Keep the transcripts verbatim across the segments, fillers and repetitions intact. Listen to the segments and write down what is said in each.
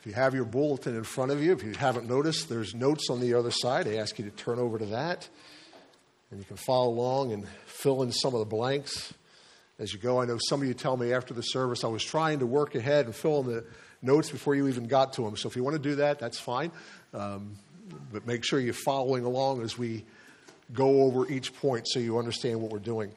If you have your bulletin in front of you, if you haven't noticed, there's notes on the other side. I ask you to turn over to that. And you can follow along and fill in some of the blanks as you go. I know some of you tell me after the service, I was trying to work ahead and fill in the notes before you even got to them. So if you want to do that, that's fine. Um, but make sure you're following along as we go over each point so you understand what we're doing.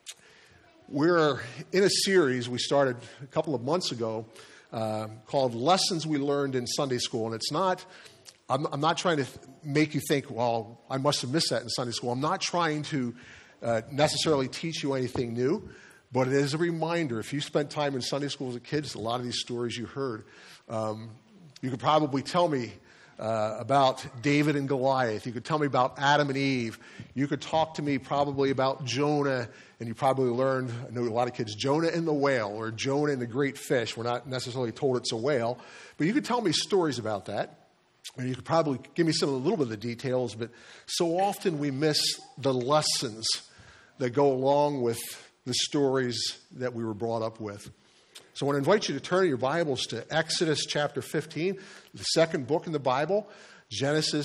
We're in a series we started a couple of months ago uh, called Lessons We Learned in Sunday School. And it's not, I'm, I'm not trying to th- make you think, well, I must have missed that in Sunday school. I'm not trying to uh, necessarily teach you anything new, but it is a reminder. If you spent time in Sunday school as a kid, a lot of these stories you heard. Um, you could probably tell me Uh, about David and Goliath. You could tell me about Adam and Eve. You could talk to me probably about Jonah, and you probably learned, I know a lot of kids, Jonah and the whale, or Jonah and the great fish. We're not necessarily told it's a whale, but you could tell me stories about that. And you could probably give me some a little bit of the details, but so often we miss the lessons that go along with the stories that we were brought up with. So I want to invite you to turn your Bibles to Exodus chapter fifteen, the second book in the Bible. Genesis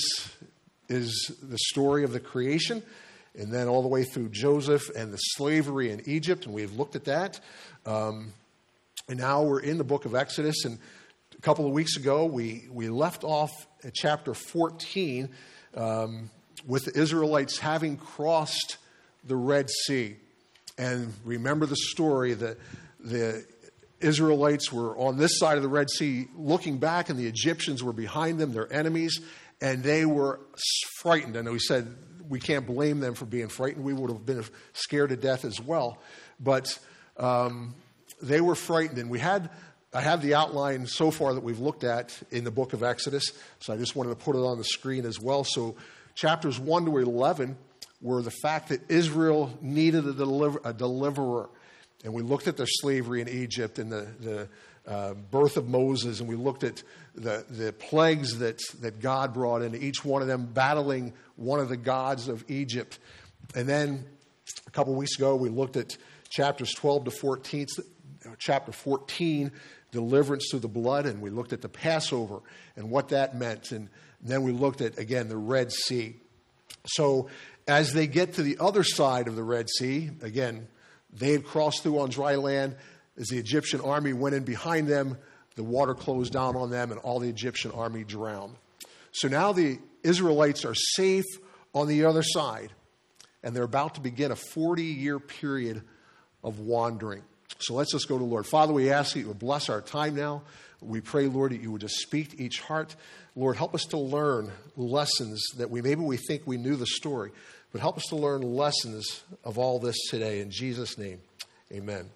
is the story of the creation, and then all the way through Joseph and the slavery in Egypt, and we've looked at that. Um, and now we're in the book of Exodus, and a couple of weeks ago we, we left off at chapter fourteen um, with the Israelites having crossed the Red Sea. And remember the story that the Israelites were on this side of the Red Sea looking back, and the Egyptians were behind them, their enemies, and they were frightened. And we said we can't blame them for being frightened. We would have been scared to death as well. But um, they were frightened, and we had I have the outline so far that we've looked at in the book of Exodus, so I just wanted to put it on the screen as well. So chapters one to eleven were the fact that Israel needed a, deliver, a deliverer. And we looked at their slavery in Egypt and the, the uh, birth of Moses, and we looked at the, the plagues that, that God brought in, each one of them battling one of the gods of Egypt. And then a couple of weeks ago, we looked at chapters twelve to fourteen, chapter fourteen, deliverance through the blood, and we looked at the Passover and what that meant. And then we looked at, again, the Red Sea. So as they get to the other side of the Red Sea, again, they had crossed through on dry land. As the Egyptian army went in behind them, the water closed down on them, and all the Egyptian army drowned. So now the Israelites are safe on the other side, and they're about to begin a forty-year period of wandering. So let's just go to the Lord. Father, we ask that you would bless our time now. We pray, Lord, that you would just speak to each heart. Lord, help us to learn lessons that we maybe we think we knew the story, but help us to learn lessons of all this today. In Jesus' name, amen.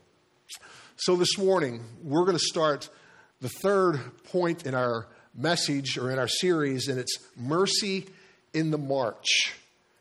So this morning, we're going to start the third point in our message or in our series, and it's Mercy in the March.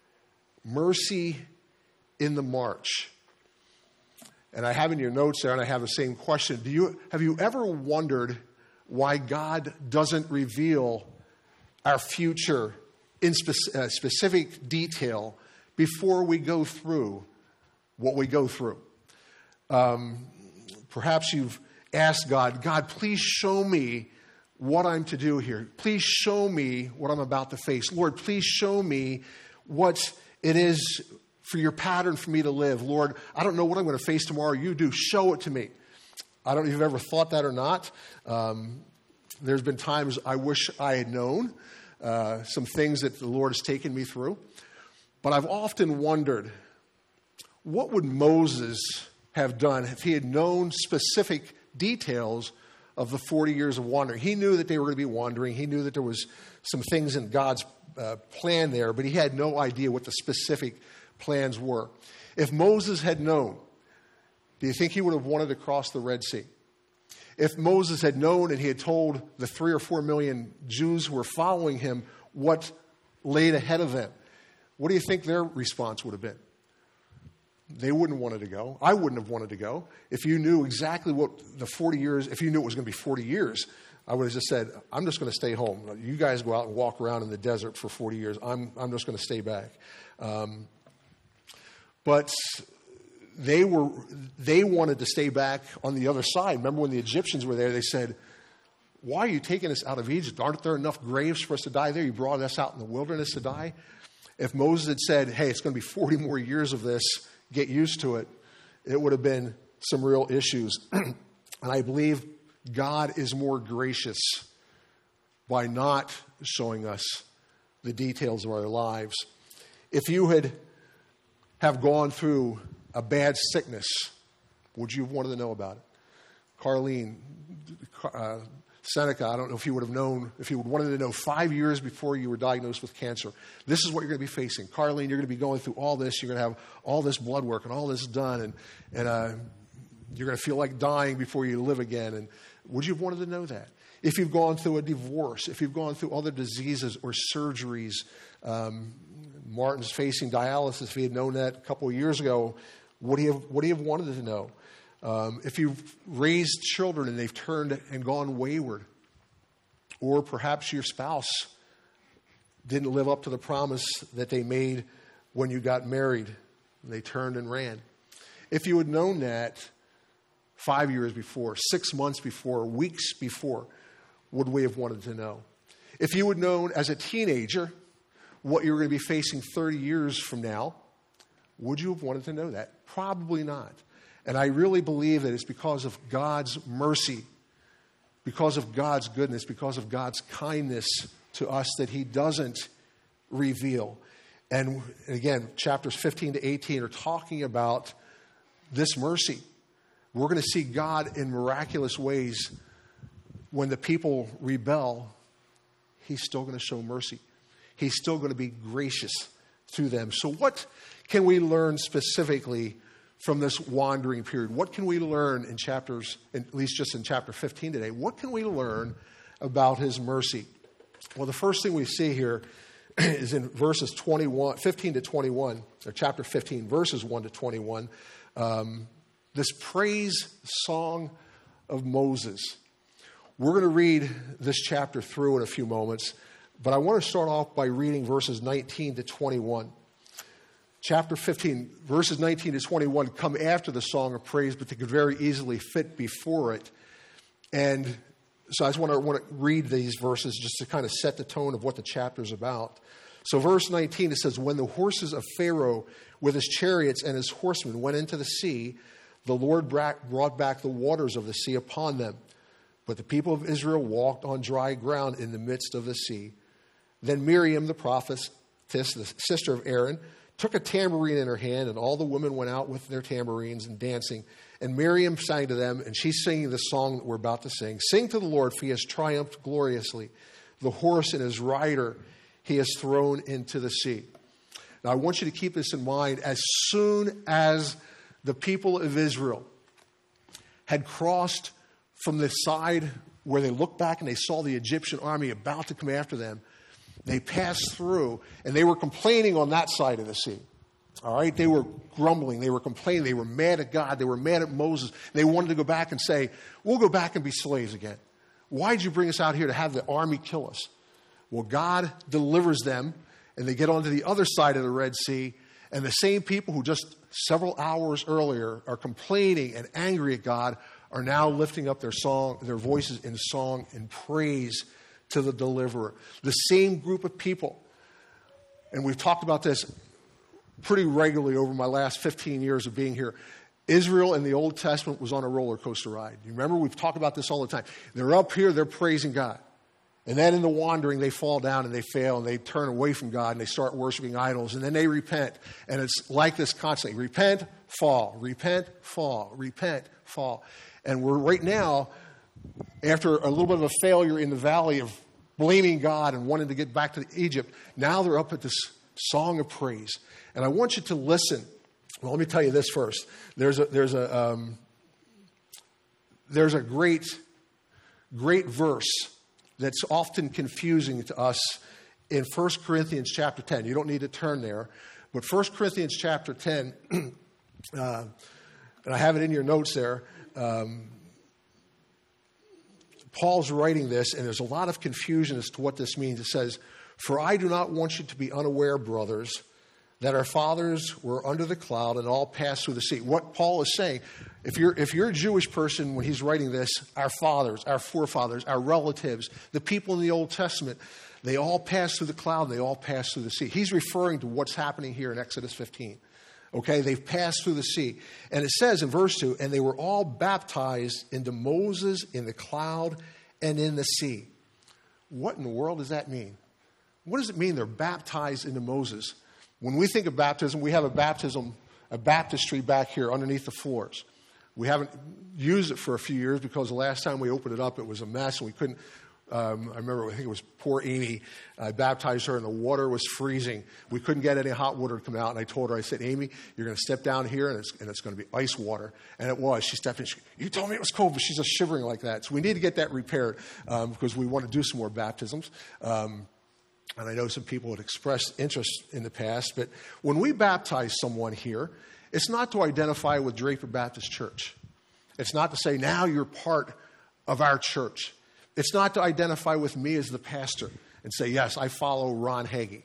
Mercy in the March. And I have in your notes there, and I have the same question. Do you have you ever wondered why God doesn't reveal our future in spe- uh, specific detail before we go through what we go through? Um, perhaps you've asked God, God, please show me what I'm to do here. Please show me what I'm about to face. Lord, please show me what it is for your pattern for me to live. Lord, I don't know what I'm going to face tomorrow. You do. Show it to me. I don't know if you've ever thought that or not. Um, there's been times I wish I had known uh, some things that the Lord has taken me through. But I've often wondered, what would Moses have done if he had known specific details of the forty years of wandering? He knew that they were going to be wandering. He knew that there was some things in God's uh, plan there, but he had no idea what the specific plans were. If Moses had known, do you think he would have wanted to cross the Red Sea? If Moses had known and he had told the three or four million Jews who were following him what laid ahead of them, what do you think their response would have been? They wouldn't have wanted to go. I wouldn't have wanted to go. If you knew exactly what the forty years, if you knew it was going to be forty years, I would have just said, I'm just going to stay home. You guys go out and walk around in the desert for forty years. I'm, I'm just going to stay back. Um, but they were, they wanted to stay back on the other side. Remember when the Egyptians were there, they said, why are you taking us out of Egypt? Aren't there enough graves for us to die there? You brought us out in the wilderness to die. If Moses had said, hey, it's going to be forty more years of this, get used to it, it would have been some real issues. And I believe God is more gracious by not showing us the details of our lives. If you had have gone through a bad sickness, would you have wanted to know about it? Carlene, uh, Seneca, I don't know if you would have known, if you would wanted to know five years before you were diagnosed with cancer, this is what you're going to be facing. Carlene, you're going to be going through all this. You're going to have all this blood work and all this done, and, and uh, you're going to feel like dying before you live again. And would you have wanted to know that? If you've gone through a divorce, if you've gone through other diseases or surgeries, um, Martin's facing dialysis. If he had known that a couple of years ago, would he have, would he have wanted to know? Um, if you've raised children and they've turned and gone wayward, or perhaps your spouse didn't live up to the promise that they made when you got married, and they turned and ran. If you had known that five years before, six months before, weeks before, would we have wanted to know? If you had known as a teenager what you were going to be facing thirty years from now, would you have wanted to know that? Probably not. And I really believe that it's because of God's mercy, because of God's goodness, because of God's kindness to us that he doesn't reveal. And again, chapters fifteen to eighteen are talking about this mercy. We're going to see God in miraculous ways. When the people rebel, he's still going to show mercy. He's still going to be gracious to them. So what can we learn specifically from this wandering period? What can we learn in chapters, at least just in chapter fifteen today? What can we learn about his mercy? Well, the first thing we see here is in verses twenty-one, fifteen to twenty-one, or chapter fifteen, verses one to twenty-one, um, this praise song of Moses. We're going to read this chapter through in a few moments, but I want to start off by reading verses nineteen to twenty-one. Chapter fifteen, verses nineteen to twenty-one come after the song of praise, but they could very easily fit before it. And so I just want to, want to read these verses just to kind of set the tone of what the chapter is about. So verse nineteen, it says, when the horses of Pharaoh with his chariots and his horsemen went into the sea, the Lord brought back the waters of the sea upon them. But the people of Israel walked on dry ground in the midst of the sea. Then Miriam, the prophetess, the sister of Aaron, took a tambourine in her hand, and all the women went out with their tambourines and dancing. And Miriam sang to them, and she's singing the song that we're about to sing. Sing to the Lord, for he has triumphed gloriously. The horse and his rider he has thrown into the sea. Now I want you to keep this in mind. As soon as the people of Israel had crossed from the side where they looked back and they saw the Egyptian army about to come after them, they passed through, and they were complaining on that side of the sea. All right? They were grumbling. They were complaining. They were mad at God. They were mad at Moses. They wanted to go back and say, we'll go back and be slaves again. Why did you bring us out here to have the army kill us? Well, God delivers them, and they get onto the other side of the Red Sea, and the same people who just several hours earlier are complaining and angry at God are now lifting up their song, their voices in song and praise to the deliverer. The same group of people. And we've talked about this pretty regularly over my last fifteen years of being here. Israel in the Old Testament was on a roller coaster ride. You remember? We've talked about this all the time. They're up here, they're praising God. And then in the wandering, they fall down and they fail and they turn away from God and they start worshiping idols. And then they repent. And it's like this constantly. Repent, fall. Repent, fall. Repent, fall. And we're right now, after a little bit of a failure in the valley of blaming God and wanting to get back to Egypt, now they're up at this song of praise. And I want you to listen. Well, let me tell you this first. There's a there's a um, there's a great great verse that's often confusing to us in First Corinthians chapter ten. You don't need to turn there, but First Corinthians chapter ten, uh, and I have it in your notes there. Um, Paul's writing this, and there's a lot of confusion as to what this means. It says, "For I do not want you to be unaware, brothers, that our fathers were under the cloud and all passed through the sea. What Paul is saying, if you're, if you're a Jewish person when he's writing this, our fathers, our forefathers, our relatives, the people in the Old Testament, they all passed through the cloud, they all passed through the sea. He's referring to what's happening here in Exodus fifteen. Okay, they've passed through the sea. And it says in verse two, and they were all baptized into Moses in the cloud and in the sea. What in the world does that mean? What does it mean they're baptized into Moses? When we think of baptism, we have a baptism, a baptistry back here underneath the floors. We haven't used it for a few years because the last time we opened it up, it was a mess and we couldn't. Um, I remember, I think it was poor Amy. I baptized her and the water was freezing. We couldn't get any hot water to come out. And I told her, I said, Amy, you're going to step down here and it's, and it's going to be ice water. And it was. She stepped in. She, you told me it was cold, but she's just shivering like that. So we need to get that repaired um, because we want to do some more baptisms. Um, and I know some people had expressed interest in the past. But when we baptize someone here, it's not to identify with Draper Baptist Church. It's not to say, now you're part of our church. It's not to identify with me as the pastor and say, yes, I follow Ron Hagee.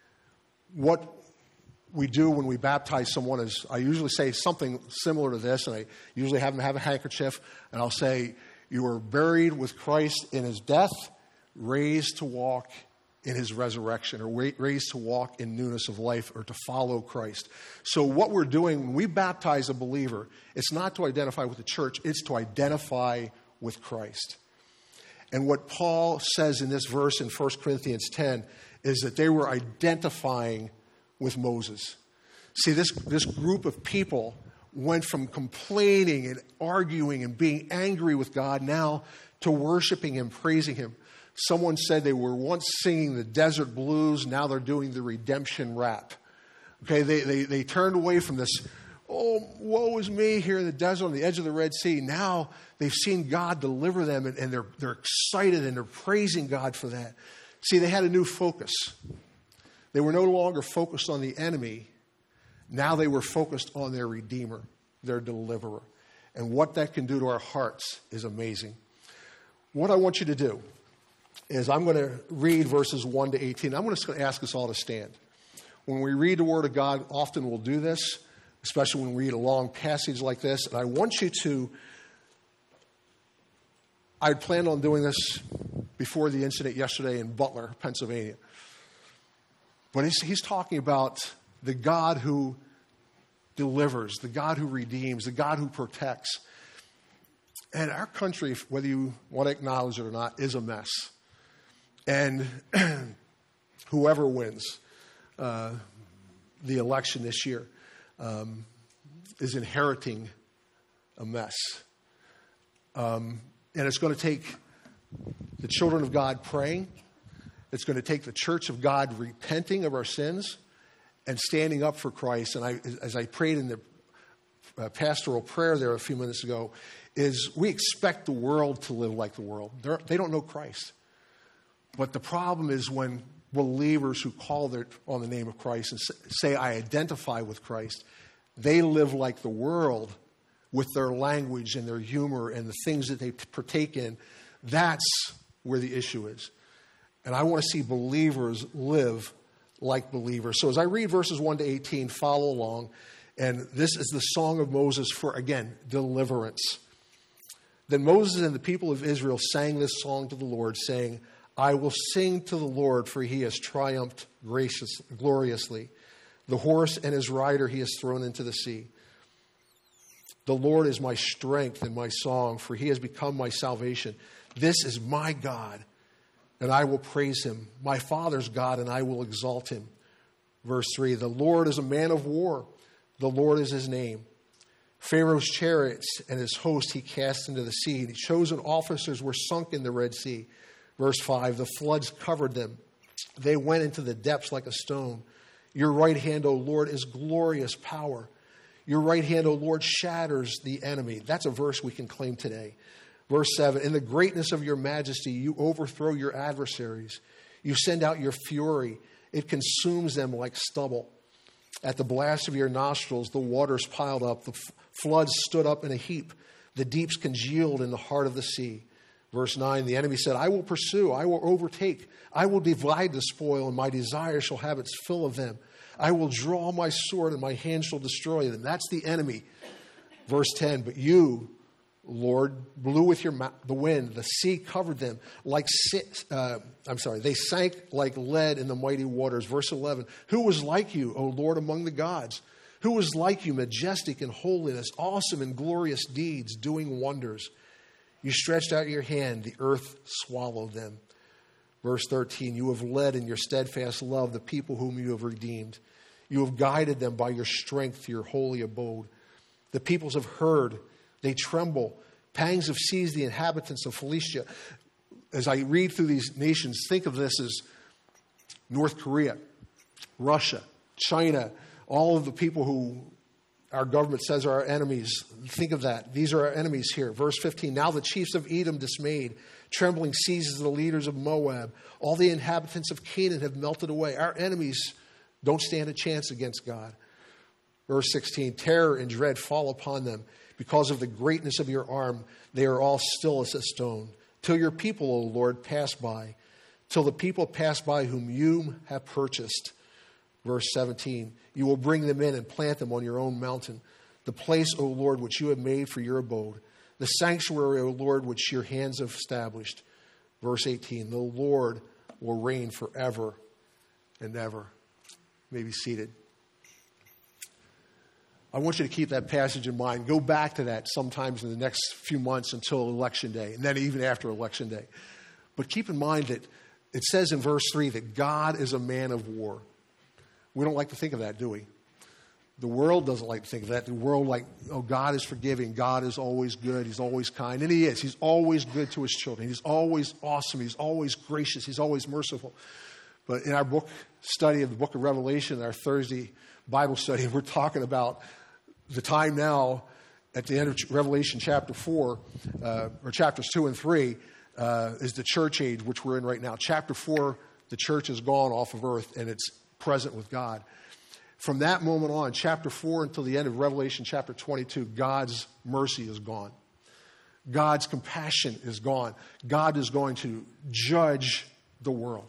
What we do when we baptize someone is, I usually say something similar to this, and I usually have them have a handkerchief, and I'll say, you were buried with Christ in his death, raised to walk in his resurrection, or raised to walk in newness of life, or to follow Christ. So what we're doing when we baptize a believer, it's not to identify with the church, it's to identify with Christ. And what Paul says in this verse in First Corinthians ten is that they were identifying with Moses. See, this, this group of people went from complaining and arguing and being angry with God now to worshiping him, praising him. Someone said they were once singing the desert blues, now they're doing the redemption rap. Okay, they, they, they turned away from this, oh, woe is me here in the desert on the edge of the Red Sea. Now they've seen God deliver them, and, and they're, they're excited and they're praising God for that. See, they had a new focus. They were no longer focused on the enemy. Now they were focused on their Redeemer, their deliverer. And what that can do to our hearts is amazing. What I want you to do is I'm going to read verses one to eighteen. I'm just going to ask us all to stand. When we read the Word of God, often we'll do this, especially when we read a long passage like this. And I want you to, I'd planned on doing this before the incident yesterday in Butler, Pennsylvania. But he's, he's talking about the God who delivers, the God who redeems, the God who protects. And our country, whether you want to acknowledge it or not, is a mess. And whoever wins uh, the election this year um, is inheriting a mess. Um, and it's going to take the children of God praying. It's going to take the church of God repenting of our sins and standing up for Christ. And I, as I prayed in the uh, pastoral prayer there a few minutes ago, is we expect the world to live like the world. They're, they don't know Christ. But the problem is when believers who call their, on the name of Christ and say, I identify with Christ, they live like the world with their language and their humor and the things that they partake in. That's where the issue is. And I want to see believers live like believers. So as I read verses one to eighteen, follow along. And this is the song of Moses for, again, deliverance. Then Moses and the people of Israel sang this song to the Lord, saying, I will sing to the Lord, for he has triumphed gracious, gloriously. The horse and his rider he has thrown into the sea. The Lord is my strength and my song, for he has become my salvation. This is my God, and I will praise him. My father's God, and I will exalt him. Verse three, the Lord is a man of war. The Lord is his name. Pharaoh's chariots and his host he cast into the sea. The chosen officers were sunk in the Red Sea. Verse five, the floods covered them. They went into the depths like a stone. Your right hand, O Lord, is glorious power. Your right hand, O Lord, shatters the enemy. That's a verse we can claim today. Verse seven, in the greatness of your majesty, you overthrow your adversaries. You send out your fury. It consumes them like stubble. At the blast of your nostrils, the waters piled up. The f- floods stood up in a heap. The deeps congealed in the heart of the sea. Verse nine, the enemy said, I will pursue, I will overtake, I will divide the spoil, and my desire shall have its fill of them. I will draw my sword and my hand shall destroy them. That's the enemy. Verse ten, but you, Lord, blew with your mouth the wind. The sea covered them like, uh, I'm sorry, they sank like lead in the mighty waters. Verse eleven, who was like you, O Lord, among the gods? Who was like you, majestic in holiness, awesome in glorious deeds, doing wonders? You stretched out your hand, the earth swallowed them. Verse thirteen, you have led in your steadfast love the people whom you have redeemed. You have guided them by your strength to your holy abode. The peoples have heard, they tremble. Pangs have seized the inhabitants of Philistia. As I read through these nations, think of this as North Korea, Russia, China, all of the people who our government says are our enemies. Think of that. These are our enemies here. Verse fifteen, now the chiefs of Edom dismayed. Trembling seizes the leaders of Moab. All the inhabitants of Canaan have melted away. Our enemies don't stand a chance against God. Verse sixteen, terror and dread fall upon them. Because of the greatness of your arm, they are all still as a stone. Till your people, O Lord, pass by. Till the people pass by whom you have purchased. Verse seventeen, you will bring them in and plant them on your own mountain, the place, O Lord, which you have made for your abode, the sanctuary, O Lord, which your hands have established. Verse eighteen, the Lord will reign forever and ever. You may be seated. I want you to keep that passage in mind. Go back to that sometimes in the next few months until Election Day, and then even after Election Day. But keep in mind that it says in verse three that God is a man of war. We don't like to think of that, do we? The world doesn't like to think of that. The world like, oh, God is forgiving. God is always good. He's always kind. And he is. He's always good to his children. He's always awesome. He's always gracious. He's always merciful. But in our book study of the book of Revelation, our Thursday Bible study, we're talking about the time now at the end of Revelation chapter four, uh, or chapters two and three, uh, is the church age, which we're in right now. Chapter four, the church has gone off of earth and it's present with God. From that moment on, chapter four until the end of Revelation chapter twenty-two, God's mercy is gone. God's compassion is gone. God is going to judge the world.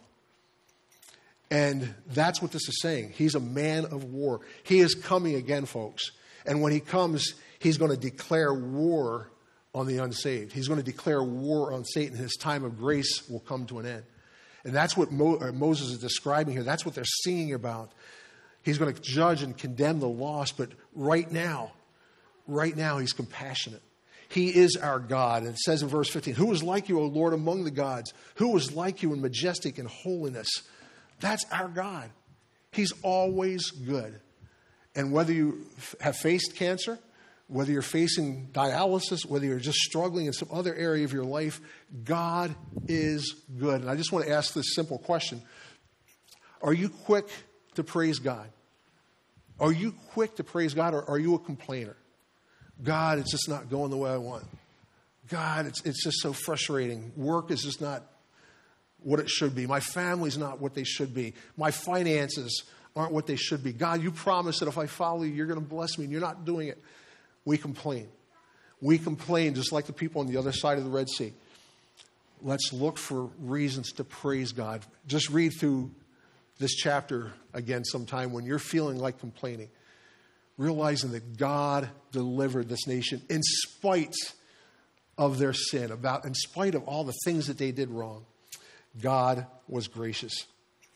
And that's what this is saying. He's a man of war. He is coming again, folks. And when he comes, he's going to declare war on the unsaved. He's going to declare war on Satan. His time of grace will come to an end. And that's what Mo- Moses is describing here. That's what they're singing about. He's going to judge and condemn the lost. But right now, right now, he's compassionate. He is our God. And it says in verse fifteen, who is like you, O Lord, among the gods? Who is like you in majestic and holiness? That's our God. He's always good. And whether you have faced cancer, whether you're facing dialysis, whether you're just struggling in some other area of your life, God is good. And I just want to ask this simple question. Are you quick to praise God? Are you quick to praise God, or are you a complainer? God, it's just not going the way I want. God, it's, it's just so frustrating. Work is just not what it should be. My family's not what they should be. My finances aren't what they should be. God, you promised that if I follow you, you're going to bless me, and you're not doing it. We complain. We complain just like the people on the other side of the Red Sea. Let's look for reasons to praise God. Just read through this chapter again sometime when you're feeling like complaining, realizing that God delivered this nation in spite of their sin, about in spite of all the things that they did wrong. God was gracious.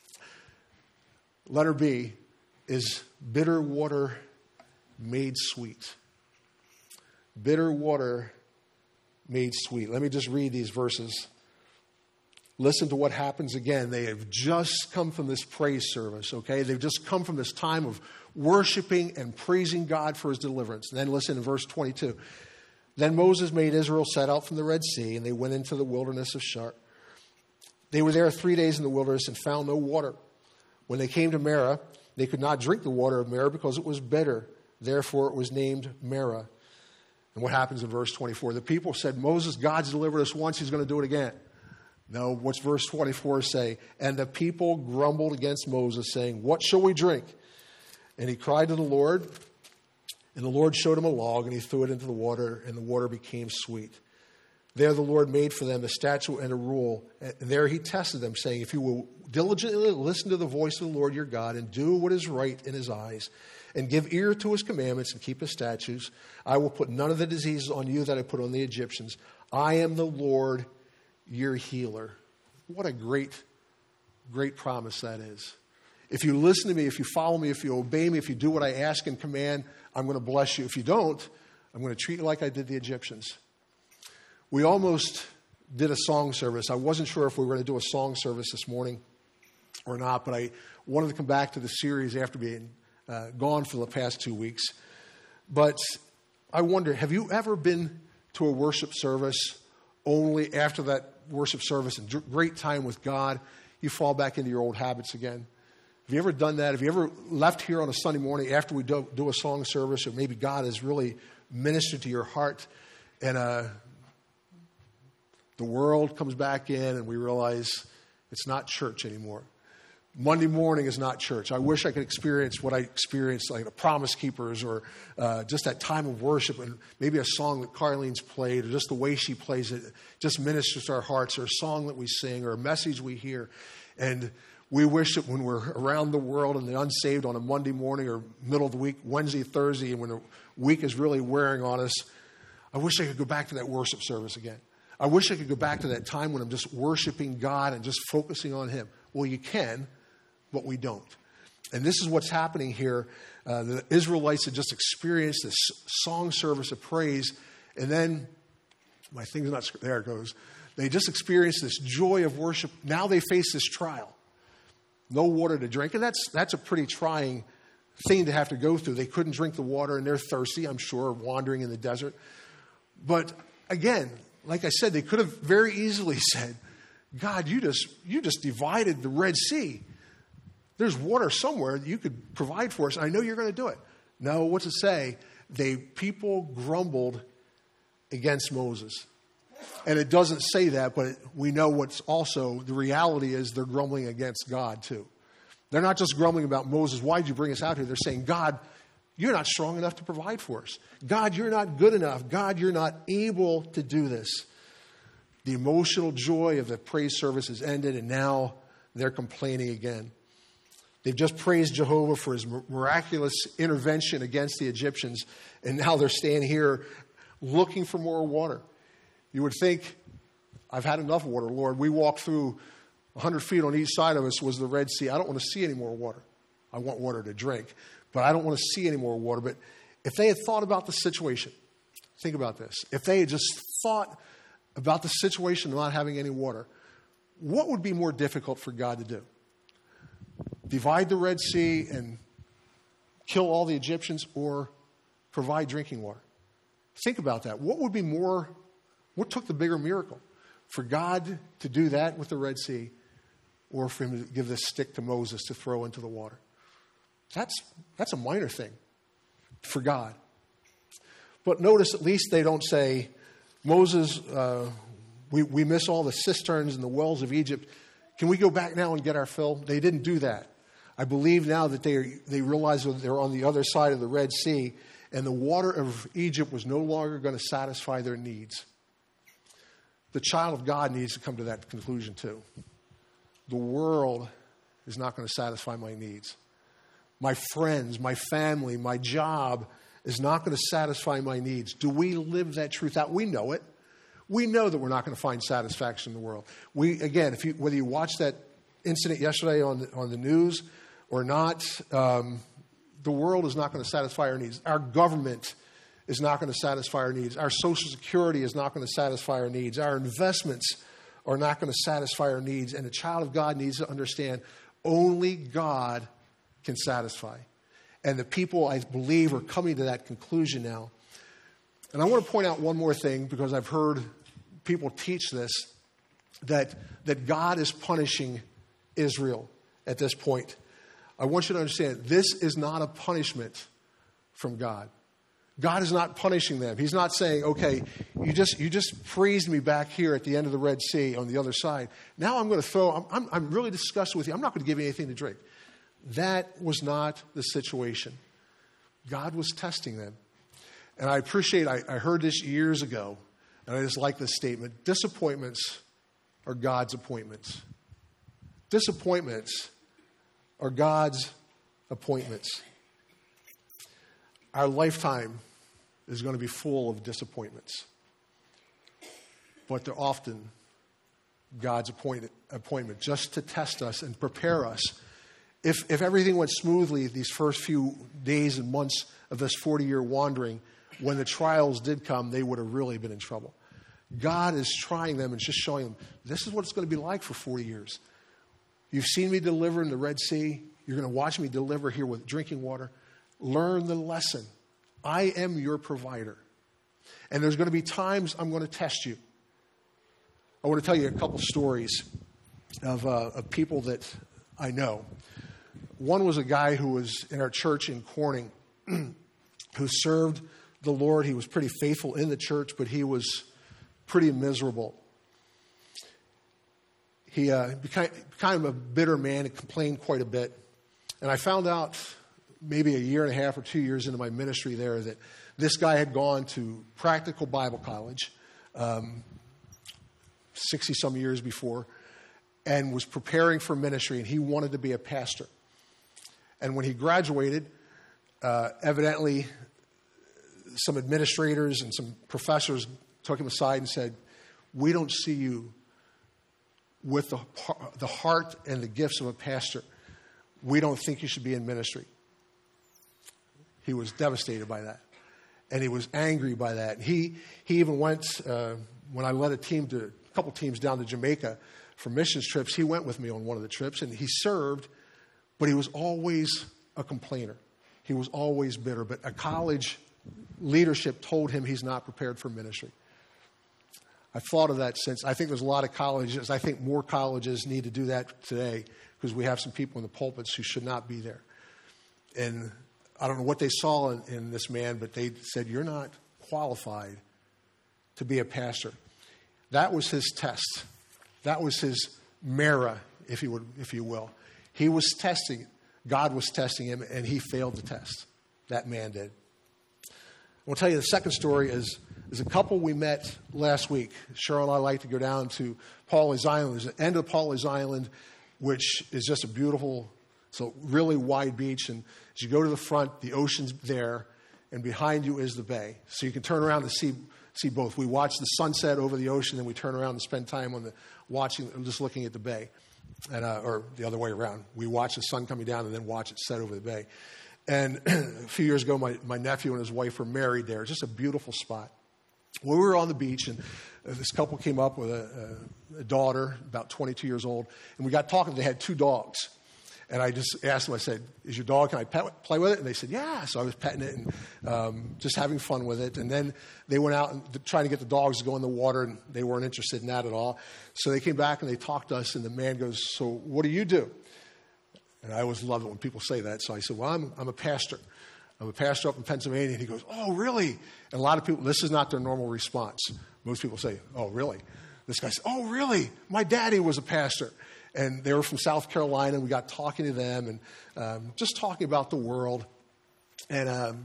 Letter B is bitter water made sweet. Bitter water made sweet. Let me just read these verses. Listen to what happens again. They have just come from this praise service, okay? They've just come from this time of worshiping and praising God for his deliverance. And then listen to verse twenty-two. Then Moses made Israel set out from the Red Sea, and they went into the wilderness of Shur. They were there three days in the wilderness and found no water. When they came to Marah, they could not drink the water of Marah because it was bitter. Therefore, it was named Marah. And what happens in verse twenty-four? The people said, Moses, God's delivered us once, he's going to do it again. No, what's verse twenty-four say? And the people grumbled against Moses, saying, what shall we drink? And he cried to the Lord, and the Lord showed him a log, and he threw it into the water, and the water became sweet. There the Lord made for them a statute and a rule. And there he tested them, saying, if you will diligently listen to the voice of the Lord your God and do what is right in his eyes and give ear to his commandments and keep his statutes, I will put none of the diseases on you that I put on the Egyptians. I am the Lord your healer. What a great, great promise that is. If you listen to me, if you follow me, if you obey me, if you do what I ask and command, I'm going to bless you. If you don't, I'm going to treat you like I did the Egyptians. We almost did a song service. I wasn't sure if we were going to do a song service this morning or not, but I wanted to come back to the series after being uh, gone for the past two weeks. But I wonder, have you ever been to a worship service only after that worship service and great time with God, you fall back into your old habits again? Have you ever done that? Have you ever left here on a Sunday morning after we do, do a song service, or maybe God has really ministered to your heart, and uh, the world comes back in and we realize it's not church anymore? Monday morning is not church. I wish I could experience what I experienced, like the Promise Keepers, or uh, just that time of worship, and maybe a song that Carlene's played, or just the way she plays it just ministers to our hearts, or a song that we sing, or a message we hear. And we wish that when we're around the world and the unsaved on a Monday morning or middle of the week, Wednesday, Thursday, and when the week is really wearing on us, I wish I could go back to that worship service again. I wish I could go back to that time when I'm just worshiping God and just focusing on him. Well, you can, but we don't. And this is what's happening here. Uh, the Israelites had just experienced this song service of praise, and then, my thing's not, there it goes. They just experienced this joy of worship. Now they face this trial. No water to drink, and that's that's a pretty trying thing to have to go through. They couldn't drink the water, and they're thirsty, I'm sure, wandering in the desert. But again, like I said, they could have very easily said, God, you just you just divided the Red Sea. There's water somewhere that you could provide for us, and I know you're going to do it. No, what's it say? They people grumbled against Moses. And it doesn't say that, but we know what's also, the reality is they're grumbling against God too. They're not just grumbling about Moses, why did you bring us out here? They're saying, God, you're not strong enough to provide for us. God, you're not good enough. God, you're not able to do this. The emotional joy of the praise service has ended, and now they're complaining again. They've just praised Jehovah for his miraculous intervention against the Egyptians, and now they're standing here looking for more water. You would think, I've had enough water, Lord. We walked through one hundred feet on each side of us was the Red Sea. I don't want to see any more water. I want water to drink, but I don't want to see any more water. But if they had thought about the situation, think about this. If they had just thought about the situation of not having any water, what would be more difficult for God to do? Divide the Red Sea and kill all the Egyptians, or provide drinking water? Think about that. What would be more, what took the bigger miracle? For God to do that with the Red Sea, or for him to give this stick to Moses to throw into the water? That's, that's a minor thing for God. But notice, at least they don't say, Moses, uh, we, we miss all the cisterns and the wells of Egypt. Can we go back now and get our fill? They didn't do that. I believe now that they they realize that they're on the other side of the Red Sea, and the water of Egypt was no longer going to satisfy their needs. The child of God needs to come to that conclusion too. The world is not going to satisfy my needs. My friends, my family, my job is not going to satisfy my needs. Do we live that truth out? We know it. We know that we're not going to find satisfaction in the world. We, again, if you, whether you watched that incident yesterday on the, on the news or not, um, the world is not going to satisfy our needs. Our government is not going to satisfy our needs. Our Social Security is not going to satisfy our needs. Our investments are not going to satisfy our needs. And a child of God needs to understand only God can satisfy. And the people, I believe, are coming to that conclusion now. And I want to point out one more thing, because I've heard people teach this, that, that God is punishing Israel at this point. I want you to understand, this is not a punishment from God. God is not punishing them. He's not saying, okay, you just you just praised me back here at the end of the Red Sea on the other side. Now I'm going to throw, I'm, I'm, I'm really disgusted with you. I'm not going to give you anything to drink. That was not the situation. God was testing them. And I appreciate, I, I heard this years ago And I just like this statement. Disappointments are God's appointments. Disappointments are God's appointments. Our lifetime is going to be full of disappointments. But they're often God's appointed, appointment just to test us and prepare us. If, if everything went smoothly these first few days and months of this forty-year wandering, when the trials did come, they would have really been in trouble. God is trying them and just showing them, this is what it's going to be like for forty years. You've seen me deliver in the Red Sea. You're going to watch me deliver here with drinking water. Learn the lesson. I am your provider. And there's going to be times I'm going to test you. I want to tell you a couple stories of, uh, of people that I know. One was a guy who was in our church in Corning who served the Lord. He was pretty faithful in the church, but he was pretty miserable. He uh, became kind of a bitter man and complained quite a bit. And I found out maybe a year and a half or two years into my ministry there that this guy had gone to Practical Bible College um, sixty-some years before and was preparing for ministry, and he wanted to be a pastor. And when he graduated, uh, evidently some administrators and some professors took him aside and said, we don't see you with the, the heart and the gifts of a pastor. We don't think you should be in ministry. He was devastated by that. And he was angry by that. He he even went, uh, when I led a team to, a couple teams down to Jamaica for missions trips, he went with me on one of the trips, and he served, but he was always a complainer. He was always bitter. But a college leadership told him he's not prepared for ministry. I've thought of that since. I think there's a lot of colleges. I think more colleges need to do that today because we have some people in the pulpits who should not be there. And I don't know what they saw in, in this man, but they said, you're not qualified to be a pastor. That was his test. That was his mirror, if you would, if you will. He was testing, God was testing him, and he failed the test. That man did. I will tell you the second story is, is a couple we met last week. Cheryl and I like to go down to Pawleys Island. There's the end of Pawleys Island, which is just a beautiful, it's a really wide beach. And as you go to the front, the ocean's there, and behind you is the bay. So you can turn around and see see both. We watch the sunset over the ocean, then we turn around and spend time on the watching, just looking at the bay, and uh, or the other way around. We watch the sun coming down and then watch it set over the bay. And a few years ago, my, my nephew and his wife were married there. Just a beautiful spot. Well, we were on the beach, and this couple came up with a, a, a daughter, about twenty-two years old, and we got talking. They had two dogs. And I just asked them, I said, is your dog, can I pet, play with it? And they said, yeah. So I was petting it and um, just having fun with it. And then they went out and trying to get the dogs to go in the water, and they weren't interested in that at all. So they came back and they talked to us, and the man goes, so what do you do? And I always love it when people say that. So I said, well, I'm, I'm a pastor. I'm a pastor up in Pennsylvania. And he goes, oh, really? And a lot of people, this is not their normal response. Most people say, oh, really? This guy said, oh, really? My daddy was a pastor. And they were from South Carolina. We got talking to them and um, just talking about the world. And um,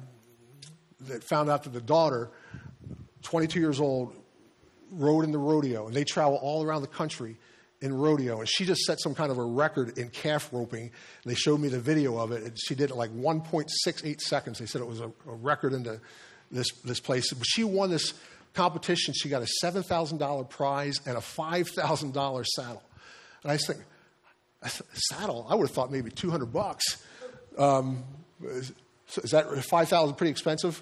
they found out that the daughter, twenty-two years old, rode in the rodeo. And they travel all around the country in rodeo. And she just set some kind of a record in calf roping. And they showed me the video of it. And she did it like one point six eight seconds. They said it was a, a record into this, this place. But she won this competition. She got a seven thousand dollars prize and a five thousand dollars saddle. And I was thinking, saddle? I would have thought maybe two hundred bucks. Um, is, is that five thousand pretty expensive?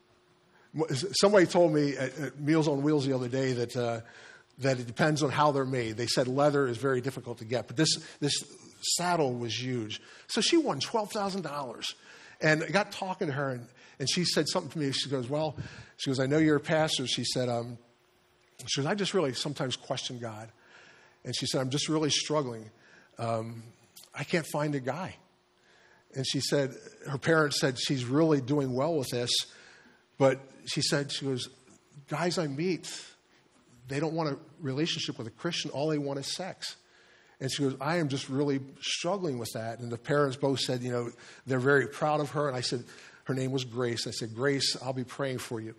Somebody told me at, at Meals on Wheels the other day that uh, that it depends on how they're made. They said leather is very difficult to get, but this this saddle was huge. So she won twelve thousand dollars. And I got talking to her, and, and she said something to me. She goes, well, she goes, I know you're a pastor. She said, um, she goes, I just really sometimes question God. And she said, I'm just really struggling. Um, I can't find a guy. And she said, her parents said she's really doing well with this. But she said, she goes, guys I meet, they don't want a relationship with a Christian. All they want is sex. And she goes, I am just really struggling with that. And the parents both said, you know, they're very proud of her. And I said, her name was Grace. I said, Grace, I'll be praying for you.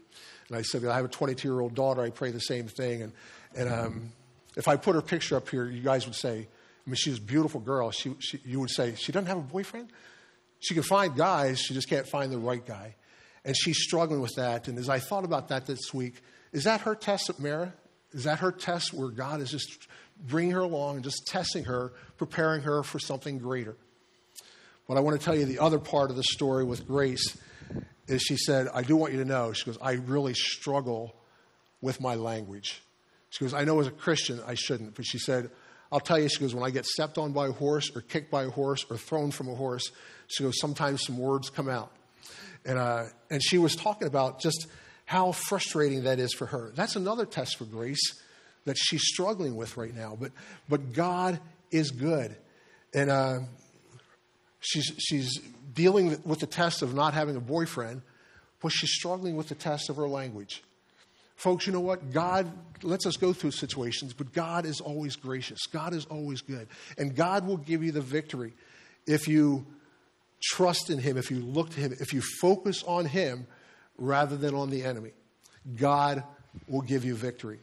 And I said, I have a twenty-two-year-old daughter. I pray the same thing. And, and um, if I put her picture up here, you guys would say, I mean, she's a beautiful girl. She, she, you would say, she doesn't have a boyfriend? She can find guys. She just can't find the right guy. And she's struggling with that. And as I thought about that this week, is that her test at Mara? Is that her test where God is just bringing her along and just testing her, preparing her for something greater? But I want to tell you the other part of the story with Grace is she said, I do want you to know, she goes, I really struggle with my language. She goes, I know as a Christian I shouldn't. But she said, I'll tell you, she goes, when I get stepped on by a horse or kicked by a horse or thrown from a horse, she goes, sometimes some words come out. And uh, and she was talking about just how frustrating that is for her. That's another test for Grace that she's struggling with right now. But but God is good. And uh, she's she's dealing with the test of not having a boyfriend, but she's struggling with the test of her language. Folks, you know what? God lets us go through situations, but God is always gracious. God is always good. And God will give you the victory if you trust in Him, if you look to Him, if you focus on Him rather than on the enemy. God will give you victory.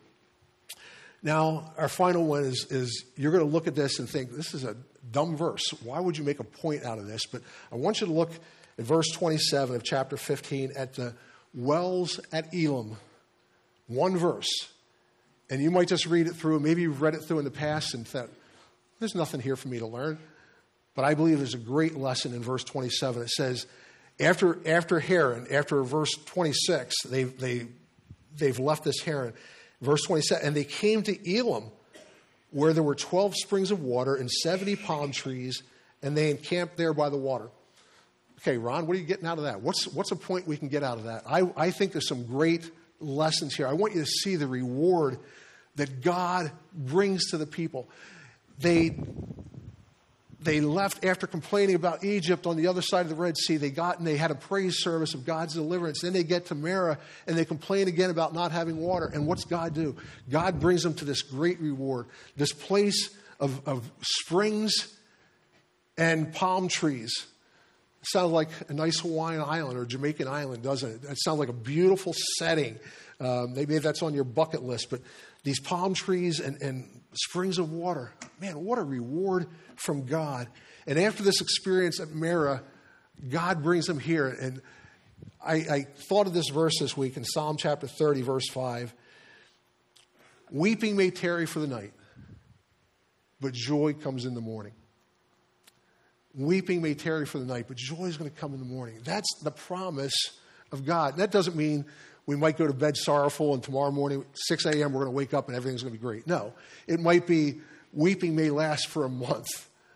Now, our final one is, is you're going to look at this and think, this is a dumb verse. Why would you make a point out of this? But I want you to look at verse twenty-seven of chapter fifteen at the wells at Elim. One verse. And you might just read it through. Maybe you've read it through in the past and thought, there's nothing here for me to learn. But I believe there's a great lesson in verse twenty-seven. It says, after after Haran, after verse twenty-six, they, they, they've left this Haran. Verse twenty-seven, and they came to Elim, where there were twelve springs of water and seventy palm trees, and they encamped there by the water. Okay, Ron, what are you getting out of that? What's, what's a point we can get out of that? I, I think there's some great lessons here. I want you to see the reward that God brings to the people. They... They left after complaining about Egypt on the other side of the Red Sea. They got and they had a praise service of God's deliverance. Then they get to Mara and they complain again about not having water. And what's God do? God brings them to this great reward, this place of, of springs and palm trees. It sounds like a nice Hawaiian island or Jamaican island, doesn't it? It sounds like a beautiful setting. Um, maybe that's on your bucket list. But these palm trees and, and springs of water, man, what a reward from God. And after this experience at Mara, God brings them here. And I, I thought of this verse this week in Psalm chapter thirty, verse five. Weeping may tarry for the night, but joy comes in the morning. Weeping may tarry for the night, but joy is going to come in the morning. That's the promise of God. That doesn't mean we might go to bed sorrowful and tomorrow morning, six a.m., we're going to wake up and everything's going to be great. No, it might be weeping may last for a month,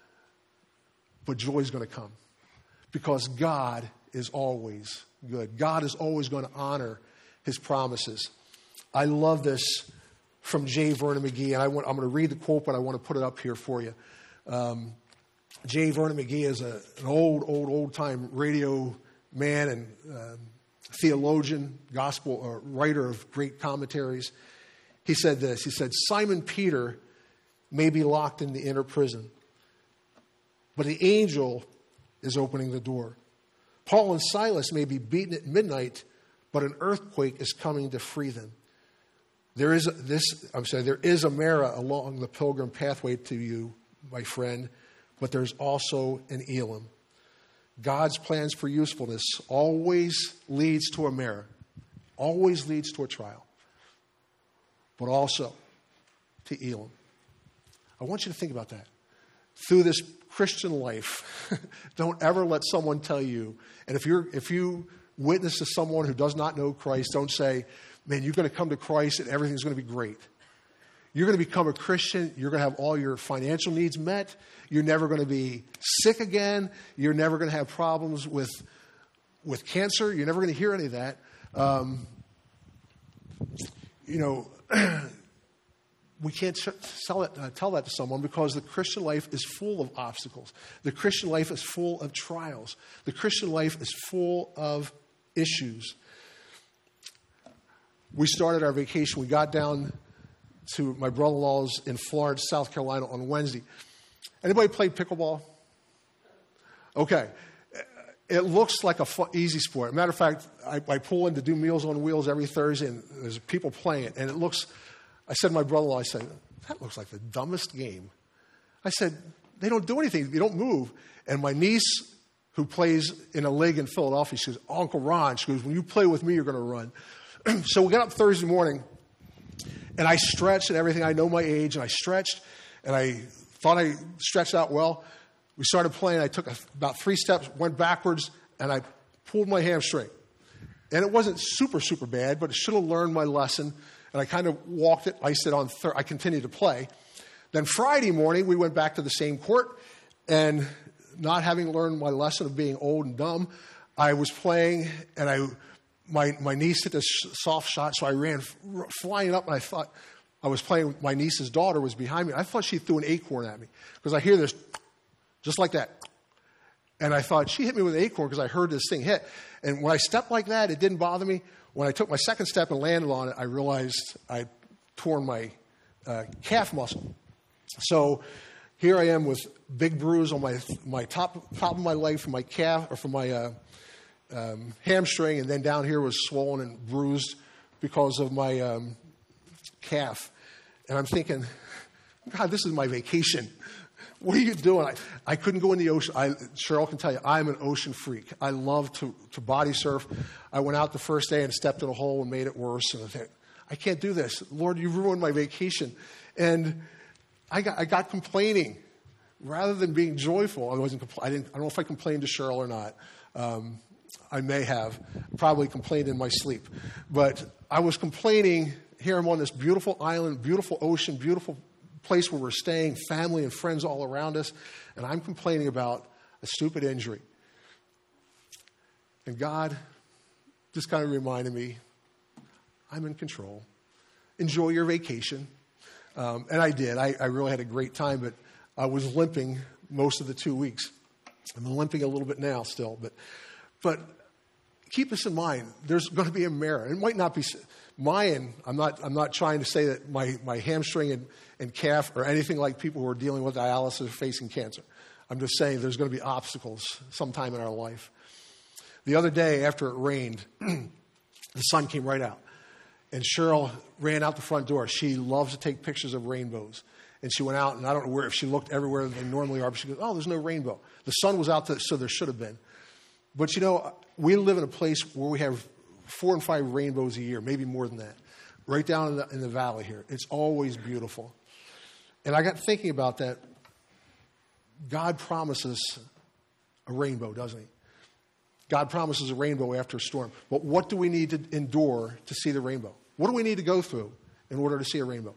but joy is going to come because God is always good. God is always going to honor His promises. I love this from J. Vernon McGee, and I want, I'm going to read the quote, but I want to put it up here for you. Um, J. Vernon McGee is a, an old, old, old-time radio man and um, theologian, gospel uh, writer of great commentaries. He said this. He said, Simon Peter may be locked in the inner prison, but the angel is opening the door. Paul and Silas may be beaten at midnight, but an earthquake is coming to free them. There is a, this. I'm sorry. There is a Mara along the pilgrim pathway to you, my friend, but there's also an Elim. God's plans for usefulness always leads to a Mara, always leads to a trial, but also to Elim. I want you to think about that. Through this Christian life, don't ever let someone tell you, and if you're if you witness to someone who does not know Christ, don't say, man, you're going to come to Christ and everything's going to be great. You're going to become a Christian. You're going to have all your financial needs met. You're never going to be sick again. You're never going to have problems with with cancer. You're never going to hear any of that. Um, you know, we can't sell it, uh, tell that to someone because the Christian life is full of obstacles. The Christian life is full of trials. The Christian life is full of issues. We started our vacation. We got down to my brother-in-law's in Florence, South Carolina on Wednesday. Anybody played pickleball? Okay. it looks like a fun, easy sport. Matter of fact, I, I pull in to do Meals on Wheels every Thursday, and there's people playing it. And it looks, I said to my brother-in-law, I said, that looks like the dumbest game. I said, they don't do anything. They don't move. And my niece, who plays in a league in Philadelphia, she goes, Uncle Ron, she goes, when you play with me, you're going to run. So we got up Thursday morning, and I stretched and everything. I know my age, and I stretched, and I thought I stretched out well. We started playing. I took a, about three steps, went backwards, and I pulled my hamstring. And it wasn't super, super bad, but I should have learned my lesson. And I kind of walked it, iced it on third. I continued to play. Then Friday morning, we went back to the same court. And not having learned my lesson of being old and dumb, I was playing, and I, my, my niece hit this soft shot, so I ran flying up, and I thought I was playing with my niece's daughter was behind me. I thought she threw an acorn at me because I hear this just like that. And I thought, she hit me with an acorn because I heard this thing hit. And when I stepped like that, it didn't bother me. When I took my second step and landed on it, I realized I'd torn my uh, calf muscle. So here I am with big bruise on my my top top of my leg from my calf, or from my uh, um, hamstring, and then down here was swollen and bruised because of my um, calf. And I'm thinking, God, this is my vacation. What are you doing? I, I couldn't go in the ocean. I, Cheryl can tell you, I'm an ocean freak. I love to, to body surf. I went out the first day and stepped in a hole and made it worse. And I thought, I can't do this. Lord, you ruined my vacation. And I got, I got complaining rather than being joyful. I wasn't. Compl- I didn't. I don't know if I complained to Cheryl or not. Um, I may have probably complained in my sleep, but I was complaining. Here I'm on this beautiful island, beautiful ocean, beautiful place where we're staying, family and friends all around us, and I'm complaining about a stupid injury. And God just kind of reminded me, I'm in control. Enjoy your vacation. Um, and I did. I, I really had a great time, but I was limping most of the two weeks. I'm limping a little bit now still, but but keep this in mind. There's going to be a mirror. It might not be mine. I'm not. I'm not trying to say that my, my hamstring and, and calf are anything like people who are dealing with dialysis or facing cancer. I'm just saying there's going to be obstacles sometime in our life. The other day, after it rained, the sun came right out, and Cheryl ran out the front door. She loves to take pictures of rainbows. And she went out, and I don't know where, if she looked everywhere they normally are, but she goes, oh, there's no rainbow. The sun was out, to, so there should have been. But, you know, we live in a place where we have four and five rainbows a year, maybe more than that, right down in the, in the valley here. It's always beautiful. And I got thinking about that. God promises a rainbow, doesn't he? God promises a rainbow after a storm. But what do we need to endure to see the rainbow? What do we need to go through in order to see a rainbow?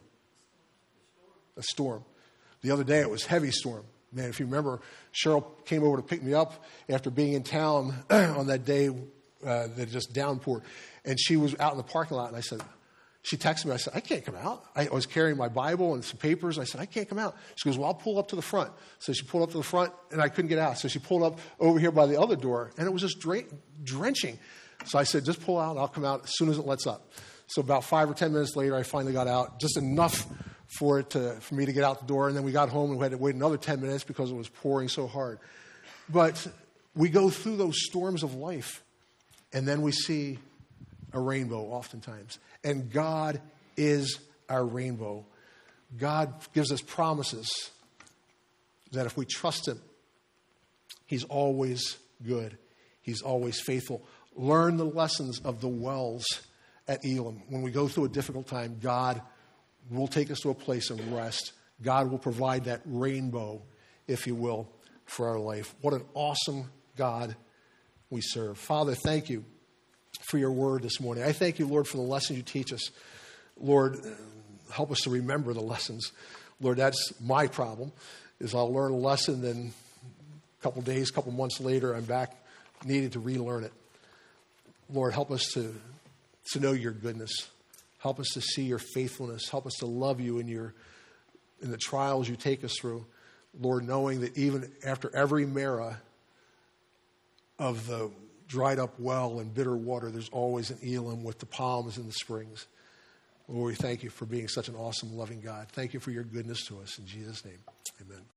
A storm. The other day it was a heavy storm. Man, if you remember, Cheryl came over to pick me up after being in town on that day uh, that just downpoured. And she was out in the parking lot, and I said, she texted me, I said, I can't come out. I was carrying my Bible and some papers. I said, I can't come out. She goes, well, I'll pull up to the front. So she pulled up to the front, and I couldn't get out. So she pulled up over here by the other door, and it was just dra- drenching. So I said, just pull out, and I'll come out as soon as it lets up. So about five or ten minutes later, I finally got out, just enough for it to, for me to get out the door. And then we got home, and we had to wait another ten minutes because it was pouring so hard. But we go through those storms of life, and then we see a rainbow oftentimes. And God is our rainbow. God gives us promises that if we trust him, he's always good. He's always faithful. Learn the lessons of the wells at Elim. When we go through a difficult time, God will take us to a place of rest. God will provide that rainbow, if you will, for our life. What an awesome God we serve. Father, thank you for your word this morning. I thank you, Lord, for the lessons you teach us. Lord, help us to remember the lessons. Lord, that's my problem, is I'll learn a lesson, then a couple days, a couple months later, I'm back needing to relearn it. Lord, help us to, to know your goodness. Help us to see your faithfulness. Help us to love you in your in the trials you take us through. Lord, knowing that even after every mera of the dried up well and bitter water, there's always an Elim with the palms and the springs. Lord, we thank you for being such an awesome, loving God. Thank you for your goodness to us. In Jesus' name, amen.